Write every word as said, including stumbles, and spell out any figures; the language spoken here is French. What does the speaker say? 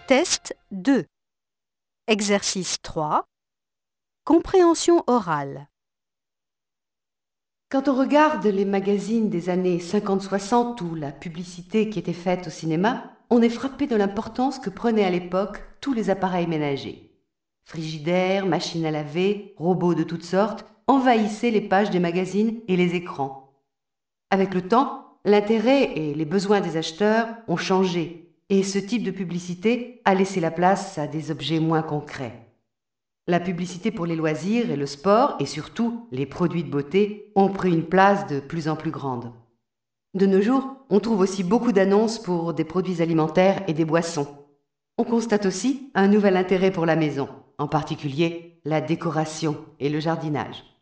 Test deux. Exercice trois. Compréhension orale. Quand on regarde les magazines des années cinquante soixante ou la publicité qui était faite au cinéma, on est frappé de l'importance que prenaient à l'époque tous les appareils ménagers. Frigidaires, machines à laver, robots de toutes sortes envahissaient les pages des magazines et les écrans. Avec le temps, l'intérêt et les besoins des acheteurs ont changé et ce type de publicité a laissé la place à des objets moins concrets. La publicité pour les loisirs et le sport, et surtout les produits de beauté, ont pris une place de plus en plus grande. De nos jours, on trouve aussi beaucoup d'annonces pour des produits alimentaires et des boissons. On constate aussi un nouvel intérêt pour la maison, en particulier la décoration et le jardinage.